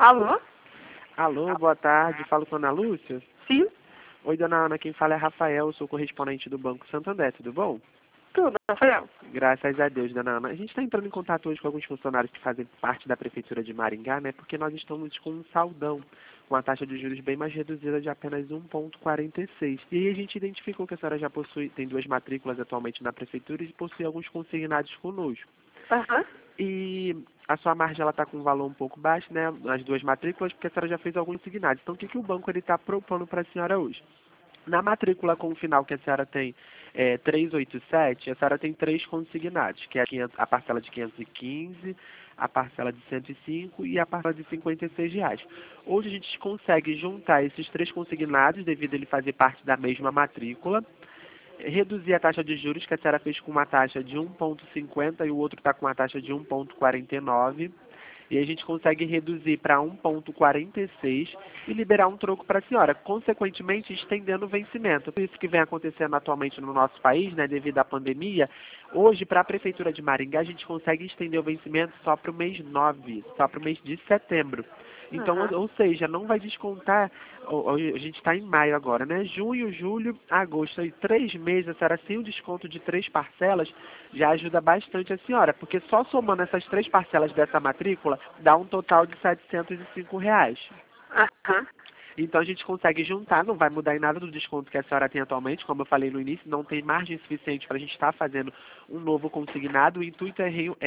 Alô? Alô, boa tarde. Falo com a Ana Lúcia? Sim? Oi, dona Ana. Quem fala é Rafael. Eu sou correspondente do Banco Santander. Tudo bom? Tudo, Rafael. Graças a Deus, dona Ana. A gente está entrando em contato hoje com alguns funcionários que fazem parte da Prefeitura de Maringá, né? Porque nós estamos com um saldão, com a taxa de juros bem mais reduzida de apenas 1,46. E aí a gente identificou que a senhora já tem 2 matrículas atualmente na Prefeitura e possui alguns consignados conosco. Aham. E a sua margem ela está com um valor um pouco baixo, né? As 2 matrículas, porque a senhora já fez alguns consignados. Então, o que o banco está propondo para a senhora hoje? Na matrícula com o final que a senhora tem 387, a senhora tem 3 consignados, que é a parcela de 515, a parcela de 105 e a parcela de R$ 56. Hoje a gente consegue juntar esses 3 consignados, devido a ele fazer parte da mesma matrícula, reduzir a taxa de juros, que a senhora fez com uma taxa de 1,50 e o outro está com uma taxa de 1,49. E a gente consegue reduzir para 1,46 e liberar um troco para a senhora, consequentemente estendendo o vencimento. Por isso que vem acontecendo atualmente no nosso país, né, devido à pandemia, hoje para a Prefeitura de Maringá a gente consegue estender o vencimento só para o mês 9, só para o mês de setembro. Então, ou seja, não vai descontar, a gente está em maio agora, né? Junho, julho, agosto, aí 3 meses, a senhora sem o desconto de 3 parcelas, já ajuda bastante a senhora, porque só somando essas 3 parcelas dessa matrícula, dá um total de R$ 705. Aham. Então a gente consegue juntar, não vai mudar em nada do desconto que a senhora tem atualmente, como eu falei no início, não tem margem suficiente para a gente estar fazendo um novo consignado. O intuito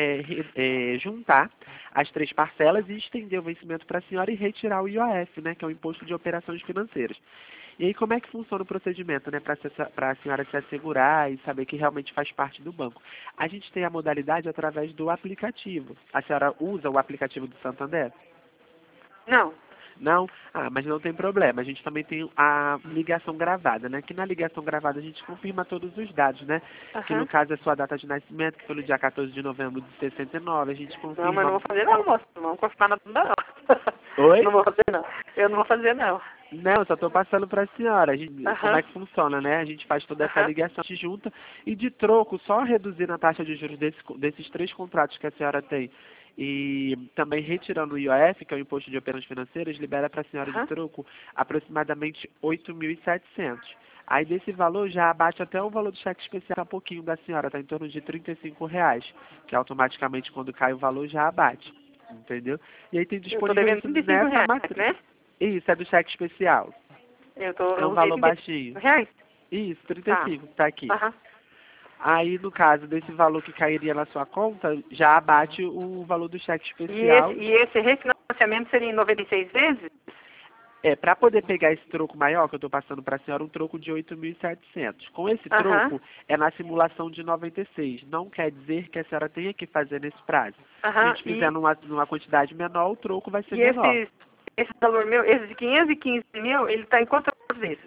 é juntar as 3 parcelas e estender o vencimento para a senhora e retirar o IOF, né, que é o Imposto de Operações Financeiras. E aí como é que funciona o procedimento, né, para a senhora se assegurar e saber que realmente faz parte do banco? A gente tem a modalidade através do aplicativo. A senhora usa o aplicativo do Santander? Não. Não? Ah, mas não tem problema. A gente também tem a ligação gravada, né? Que na ligação gravada a gente confirma todos os dados, né? Que no Aham. caso é a sua data de nascimento, que foi no dia 14 de novembro de 69. A gente Não, mas não confirma... vou fazer não, moço. Não vou confirmar nada não. Oi? Não vou fazer não. Eu não vou fazer não. Não, só estou passando para a senhora. Como Aham. é que funciona, né? A gente faz toda essa Aham. ligação, a gente junta e de troco, só reduzindo a taxa de juros desses 3 contratos que a senhora tem e também retirando o IOF, que é o Imposto de Operações Financeiras, libera para a senhora de troco aproximadamente 8.700. Aí desse valor já abate até o valor do cheque especial um pouquinho da senhora, está em torno de R$ 35, que automaticamente quando cai o valor já abate, entendeu? E aí tem Eu tô disponível devendo isso 35 nessa reais, matrícula. né? Isso, é do cheque especial. É Eu um usei valor 35 baixinho. reais. Isso, Tá. 35, tá aqui. Aham. Aí, no caso desse valor que cairia na sua conta, já abate o valor do cheque E especial. esse refinanciamento seria em 96 vezes? Para poder pegar esse troco maior, que eu estou passando para a senhora, um troco de 8.700. Com esse Aham. troco, é na simulação de 96. Não quer dizer que a senhora tenha que fazer nesse prazo. Se a Aham. gente fizer numa quantidade menor, o troco vai ser E menor. esse valor meu, esse de 515 mil, ele está em quantas vezes?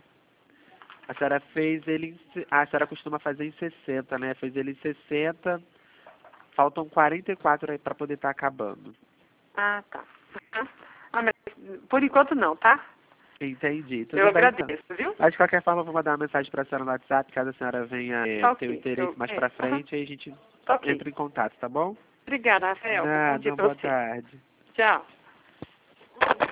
A senhora fez ele a senhora costuma fazer em 60, né? Fez ele em 60. Faltam 44 aí para poder estar acabando. Ah, tá. Aham. Ah, mas por enquanto não, tá? Entendi. Eu Tudo bem, então. agradeço, viu? Mas de qualquer forma, eu vou mandar uma mensagem para a senhora no WhatsApp, caso a senhora venha Tá ter o ok. interesse mais para Aham. frente, aí a gente Tá ok. entra em contato, tá bom? Obrigada, Rafael. Bom dia Nada, pra boa você. tarde. Tchau.